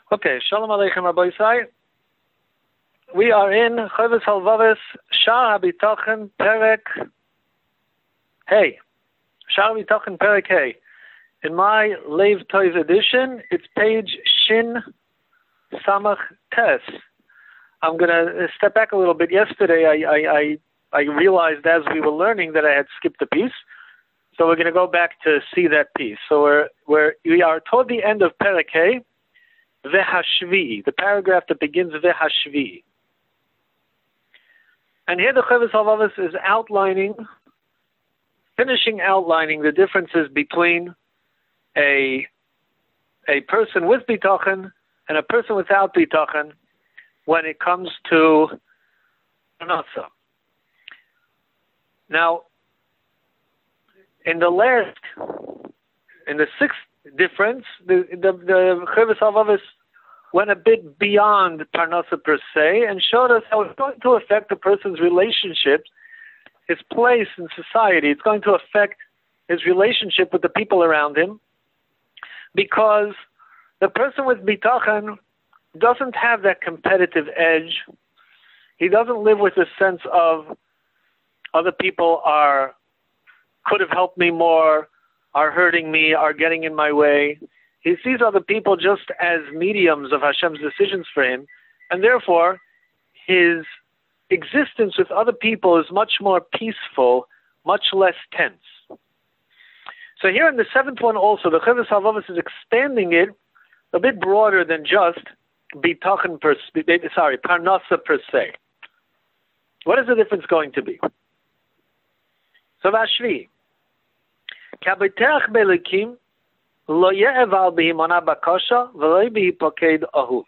Okay, Shalom Aleichem Rabbi Isai. We are in Chovos Halvavis, Sha'ar HaBitachon, Perek Hey. Sha'ar HaBitachon, Perek Hey. In my Lev Toiv edition, it's page Shin Samach Tes. I'm going to step back a little bit. Yesterday, I realized as we were learning that I had skipped a piece. So we're going to go back to see that piece. So we are toward the end of Perek Hey. Vehashvi, the paragraph that begins Vehashvi. And here the Chovos Halvavis is finishing outlining the differences between a person with bitachon and a person without bitachon when it comes to parnasa. Now, in the sixth difference, the Chovos Halvavis went a bit beyond parnasa per se and showed us how it's going to affect a person's relationships, his place in society. It's going to affect his relationship with the people around him, because the person with bitachon doesn't have that competitive edge. He doesn't live with a sense of other people could have helped me more, are hurting me, are getting in my way. He sees other people just as mediums of Hashem's decisions for him, and therefore his existence with other people is much more peaceful, much less tense. So here in the seventh one also, the Chovos Halvavis is expanding it a bit broader than just bitachon parnasa per se. What is the difference going to be? So Vashvi. Kabitech belikim lo ye'eval b'himana bakosha v'lo b'hipoked ahuv.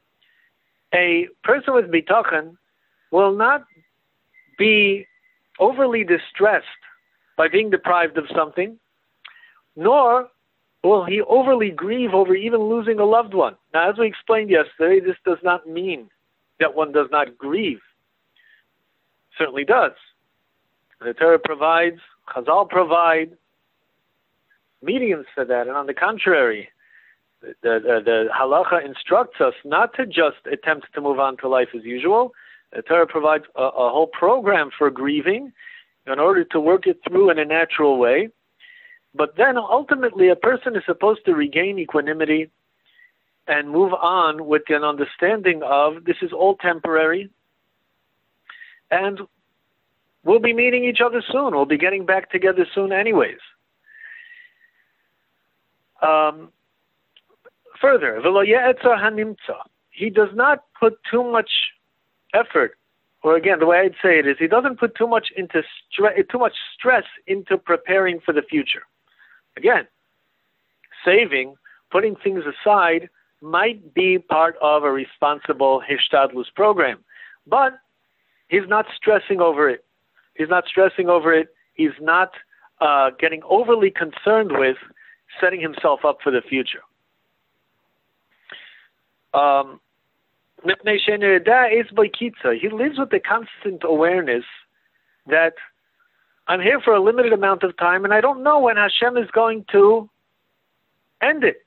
A person with bitachon will not be overly distressed by being deprived of something, nor will he overly grieve over even losing a loved one. Now, as we explained yesterday, this does not mean that one does not grieve. It certainly does. The Torah provides, Chazal provide mediums for that, and on the contrary, the halacha instructs us not to just attempt to move on to life as usual. The Torah provides a whole program for grieving in order to work it through in a natural way. But then ultimately a person is supposed to regain equanimity and move on with an understanding of this is all temporary, and we'll be meeting each other soon. We'll be getting back together soon anyways. Further, he does not put too much effort, or again, the way I'd say it is, he doesn't put too much stress into preparing for the future. Again, saving, putting things aside, might be part of a responsible hishtadlus program, but he's not stressing over it. He's not getting overly concerned with setting himself up for the future. He lives with the constant awareness that I'm here for a limited amount of time and I don't know when Hashem is going to end it.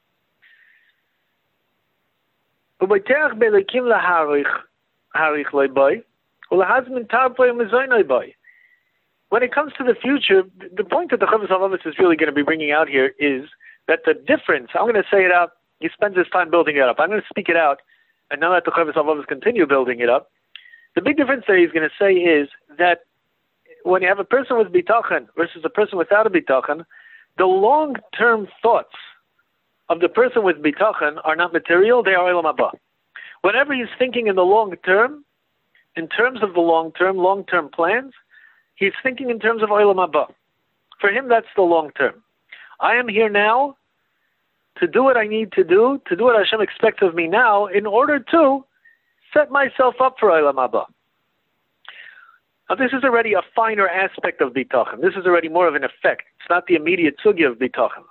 When it comes to the future, the point that the Chovos Halvavis is really going to be bringing out here is that the difference, I'm going to say it out, he spends his time building it up. I'm going to speak it out, and now let the Chovos Halvavis continue building it up. The big difference that he's going to say is that when you have a person with bitachon versus a person without a bitachon, the long-term thoughts of the person with bitachon are not material, they are olam haba. Whenever he's thinking in the long term, in terms of the long-term plans, he's thinking in terms of olam haba. For him, that's the long term. I am here now to do what I need to do what Hashem expects of me now, in order to set myself up for olam haba. Now, this is already a finer aspect of bitachon. This is already more of an effect. It's not the immediate sugya of bitachon.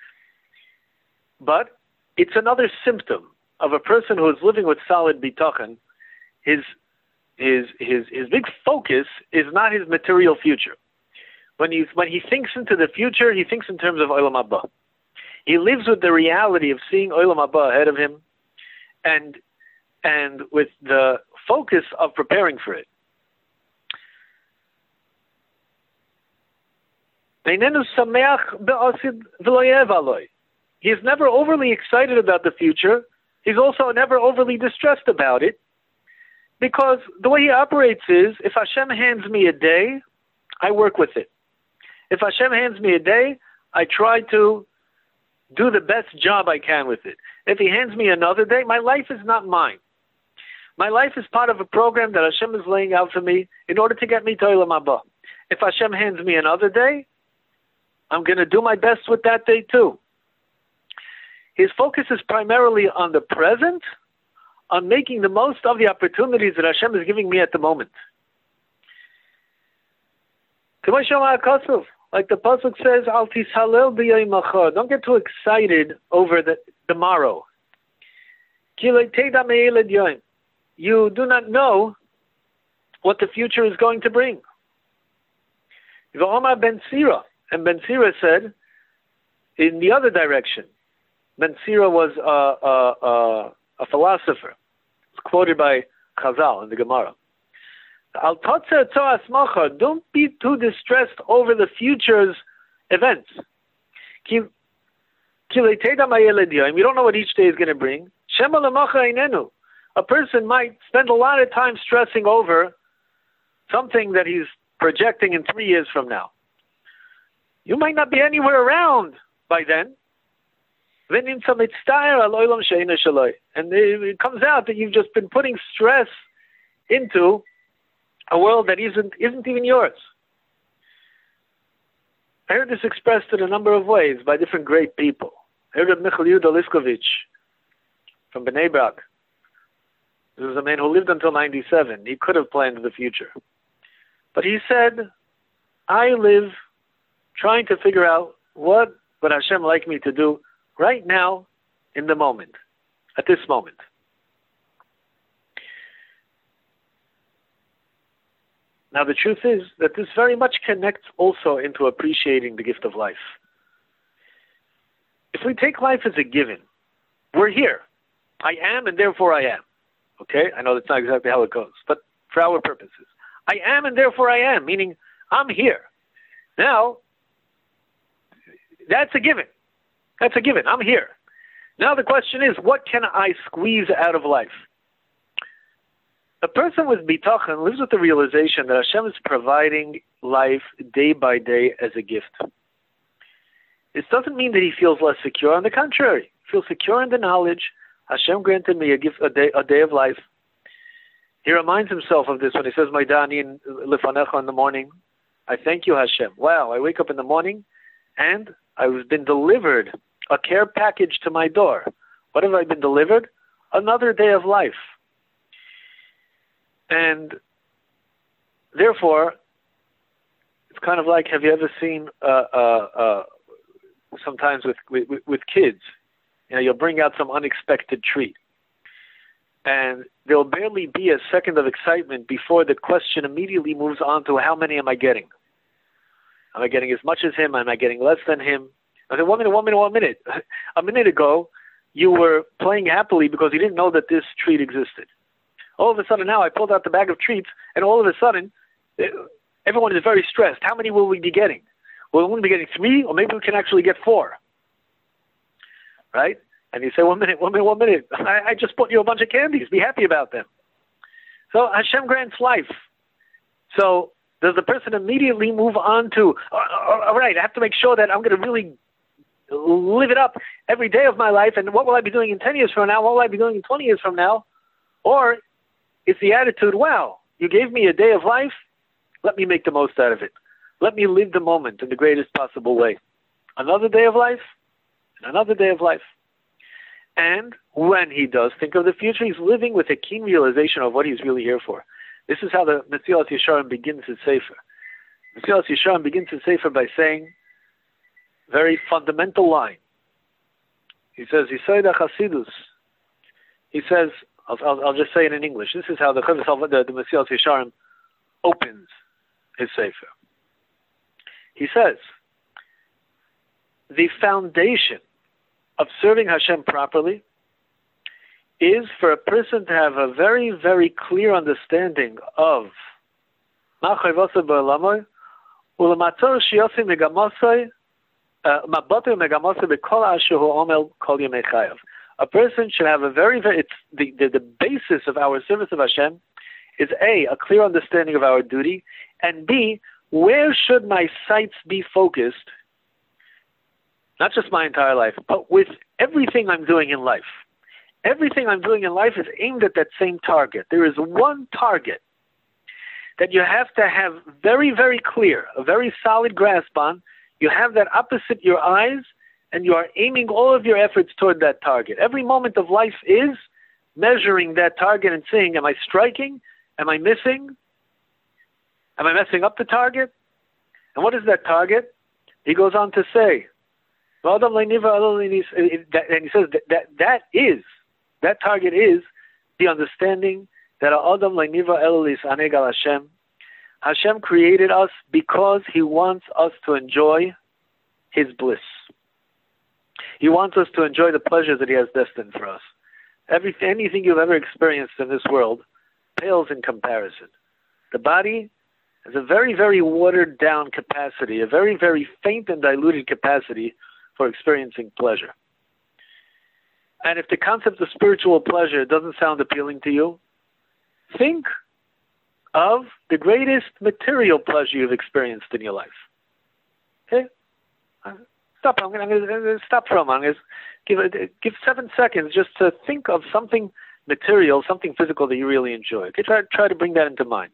But it's another symptom of a person who is living with solid bitachon. His big focus is not his material future. When he thinks into the future, he thinks in terms of olam haba. He lives with the reality of seeing olam haba ahead of him, and with the focus of preparing for it. He is never overly excited about the future. He's also never overly distressed about it, because the way he operates is, if Hashem hands me a day, I work with it. If Hashem hands me a day, I try to do the best job I can with it. If He hands me another day, my life is not mine. My life is part of a program that Hashem is laying out for me in order to get me to Olam Haba. If Hashem hands me another day, I'm going to do my best with that day too. His focus is primarily on the present, on making the most of the opportunities that Hashem is giving me at the moment. Like the pasuk says, "Al tishalel b'yom achar." Don't get too excited over the tomorrow. You do not know what the future is going to bring. Ben Sira, and Ben Sira said, in the other direction. Ben Sira was a philosopher. It's quoted by Chazal in the Gemara. Don't be too distressed over the future's events. You don't know what each day is going to bring. A person might spend a lot of time stressing over something that he's projecting in 3 years from now. You might not be anywhere around by then. And it comes out that you've just been putting stress into a world that isn't even yours. I heard this expressed in a number of ways by different great people. I heard of Michael Yehuda Liskovich from Bnei Brak. This was a man who lived until 97. He could have planned the future. But he said, I live trying to figure out what would Hashem like me to do right now, in the moment, at this moment. Now the truth is that this very much connects also into appreciating the gift of life. If we take life as a given, we're here. I am and therefore I am. Okay? I know that's not exactly how it goes, but for our purposes. I am and therefore I am, meaning I'm here. Now, that's a given. That's a given. I'm here. Now the question is, what can I squeeze out of life? A person with bitachon lives with the realization that Hashem is providing life day by day as a gift. This doesn't mean that he feels less secure. On the contrary, he feels secure in the knowledge Hashem granted me a gift, a day of life. He reminds himself of this when he says, "Maidani in Lifanecha" in the morning. I thank you, Hashem. Wow, I wake up in the morning and I've been delivered a care package to my door. What have I been delivered? Another day of life. And therefore, it's kind of like, have you ever seen sometimes with kids, you'll bring out some unexpected treat. And there'll barely be a second of excitement before the question immediately moves on to how many am I getting? Am I getting as much as him? Am I getting less than him? I said, 1 minute. A minute ago, you were playing happily because you didn't know that this treat existed. All of a sudden now I pulled out the bag of treats, and all of a sudden, everyone is very stressed. How many will we be getting? Will we only be getting 3, or maybe we can actually get 4? Right? And you say, 1 minute. I just bought you a bunch of candies. Be happy about them. So Hashem grants life. So does the person immediately move on to, all right, I have to make sure that I'm going to really live it up every day of my life, and what will I be doing in 10 years from now? What will I be doing in 20 years from now? Or it's the attitude, wow, you gave me a day of life, let me make the most out of it. Let me live the moment in the greatest possible way. Another day of life, and another day of life. And when he does think of the future, he's living with a keen realization of what he's really here for. This is how the Mesilas Yesharim begins his Sefer. Mesilas Yesharim begins his Sefer by saying a very fundamental line. He says, Yesod HaChasidus. He says, I'll just say it in English. This is how the Mesilas Yesharim opens his Sefer. He says, the foundation of serving Hashem properly is for a person to have a very, very clear understanding of a person should have a very, very, it's the basis of our service of Hashem is A, a clear understanding of our duty, and B, where should my sights be focused, not just my entire life, but with everything I'm doing in life. Everything I'm doing in life is aimed at that same target. There is one target that you have to have very, very clear, a very solid grasp on. You have that opposite your eyes, and you are aiming all of your efforts toward that target. Every moment of life is measuring that target and saying, am I striking? Am I missing? Am I messing up the target? And what is that target? He goes on to say, and he says that target is the understanding that Hashem created us because He wants us to enjoy His bliss. He wants us to enjoy the pleasures that He has destined for us. Anything you've ever experienced in this world pales in comparison. The body has a very, very watered down capacity, a very, very faint and diluted capacity for experiencing pleasure. And if the concept of spiritual pleasure doesn't sound appealing to you, think of the greatest material pleasure you've experienced in your life. Okay? Stop. I'm going to stop for a moment. Give 7 seconds just to think of something material, something physical that you really enjoy. Okay, try to bring that into mind.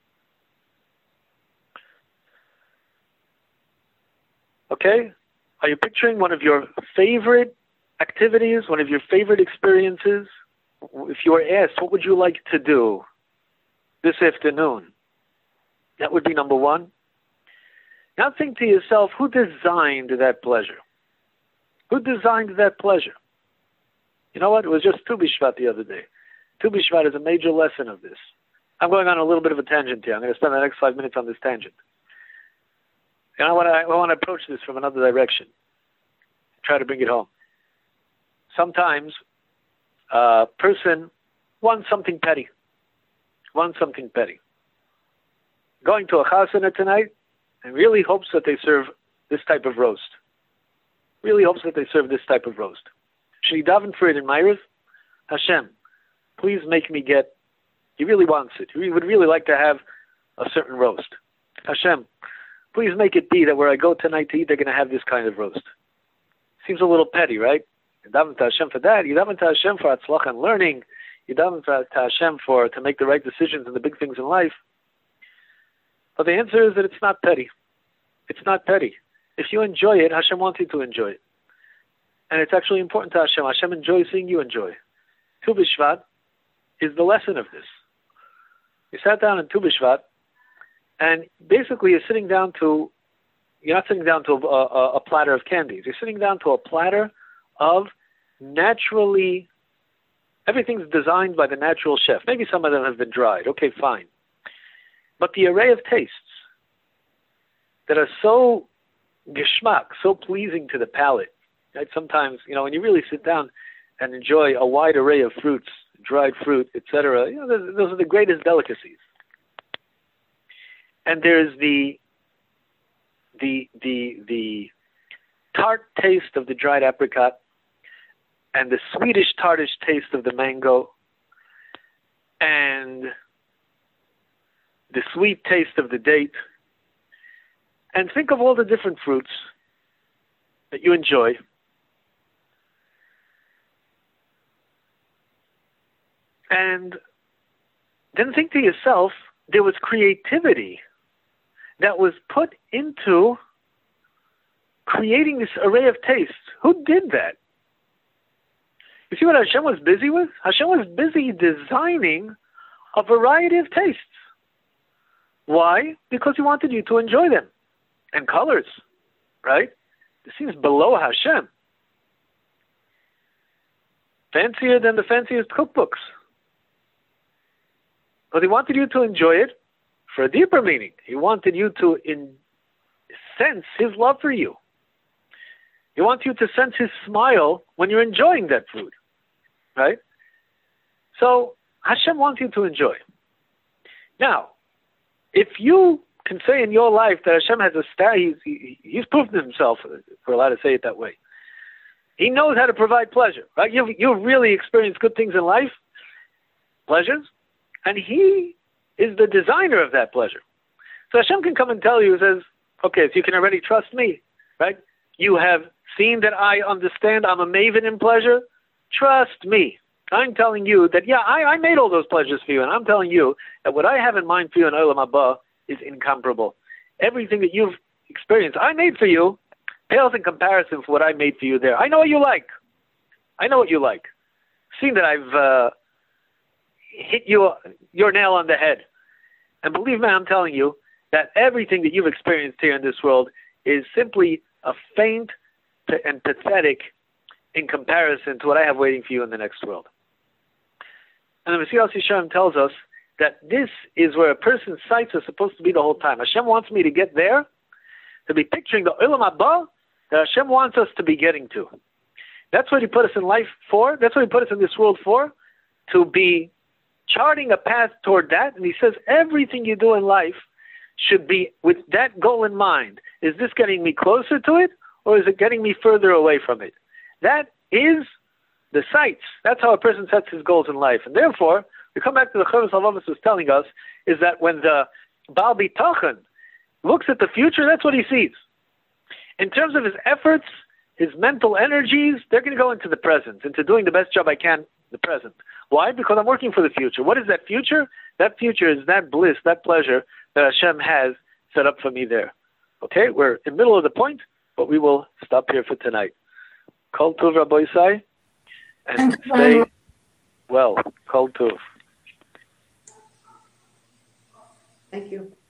Okay? Are you picturing one of your favorite activities, one of your favorite experiences? If you were asked, what would you like to do this afternoon? That would be number one. Now think to yourself, who designed that pleasure? Who designed that pleasure? You know what? It was just Tu B'Shvat the other day. Tu B'Shvat is a major lesson of this. I'm going on a little bit of a tangent here. I'm going to spend the next 5 minutes on this tangent. And I want to approach this from another direction. Try to bring it home. Sometimes a person wants something petty. Going to a chasana tonight and really hopes that they serve this type of roast. Should he daven for it in Ma'ariv? Hashem, please make me get, he really wants it. He would really like to have a certain roast. Hashem, please make it be that where I go tonight to eat, they're going to have this kind of roast. Seems a little petty, right? You daven to Hashem for that. You daven to Hashem for atzlach and learning. You daven to Hashem to make the right decisions in the big things in life. But the answer is that it's not petty. It's not petty. If you enjoy it, Hashem wants you to enjoy it. And it's actually important to Hashem. Hashem enjoys seeing you enjoy. Tu B'Shvat is the lesson of this. You sat down in Tu B'Shvat, and basically you're not sitting down to a platter of candies. You're sitting down to a platter of naturally, everything's designed by the natural chef. Maybe some of them have been dried. Okay, fine. But the array of tastes that are so geschmack, so pleasing to the palate, right? Sometimes, when you really sit down and enjoy a wide array of fruits, dried fruit, etc., those are the greatest delicacies. And there's the tart taste of the dried apricot and the sweetish tartish taste of the mango and the sweet taste of the date. And think of all the different fruits that you enjoy. And then think to yourself, there was creativity that was put into creating this array of tastes. Who did that? You see what Hashem was busy with? Hashem was busy designing a variety of tastes. Why? Because He wanted you to enjoy them. And colors, right? This seems below Hashem. Fancier than the fanciest cookbooks. But He wanted you to enjoy it for a deeper meaning. He wanted you to sense His love for you. He wants you to sense His smile when you're enjoying that food, right? So Hashem wants you to enjoy. Now, if you can say in your life that Hashem has a star, he's proven himself, if we're allowed to say it that way. He knows how to provide pleasure, right? You've really experienced good things in life, pleasures, and he is the designer of that pleasure. So Hashem can come and tell you, says, okay, so you can already trust me, right? You have seen that I understand I'm a maven in pleasure. Trust me. I'm telling you that, yeah, I made all those pleasures for you, and I'm telling you that what I have in mind for you in Olam Haba is incomparable. Everything that you've experienced, I made for you, pales in comparison for what I made for you there. I know what you like. I know what you like. Seeing that I've hit your nail on the head. And believe me, I'm telling you that everything that you've experienced here in this world is simply a faint and pathetic in comparison to what I have waiting for you in the next world. And the Mesilas Yesharim tells us that this is where a person's sights are supposed to be the whole time. Hashem wants me to get there, to be picturing the Olam Haba that Hashem wants us to be getting to. That's what He put us in life for. That's what He put us in this world for, to be charting a path toward that. And He says everything you do in life should be with that goal in mind. Is this getting me closer to it, or is it getting me further away from it? That is the sights. That's how a person sets his goals in life. And therefore, we come back to the Chovos HaLevavos was telling us, is that when the Baal Bitachon looks at the future, that's what he sees. In terms of his efforts, his mental energies, they're going to go into the present, into doing the best job I can in the present. Why? Because I'm working for the future. What is that future? That future is that bliss, that pleasure that Hashem has set up for me there. Okay, we're in the middle of the point, but we will stop here for tonight. Kol Tov, Rabbi Isai, and stay well. Kol Tov. Thank you.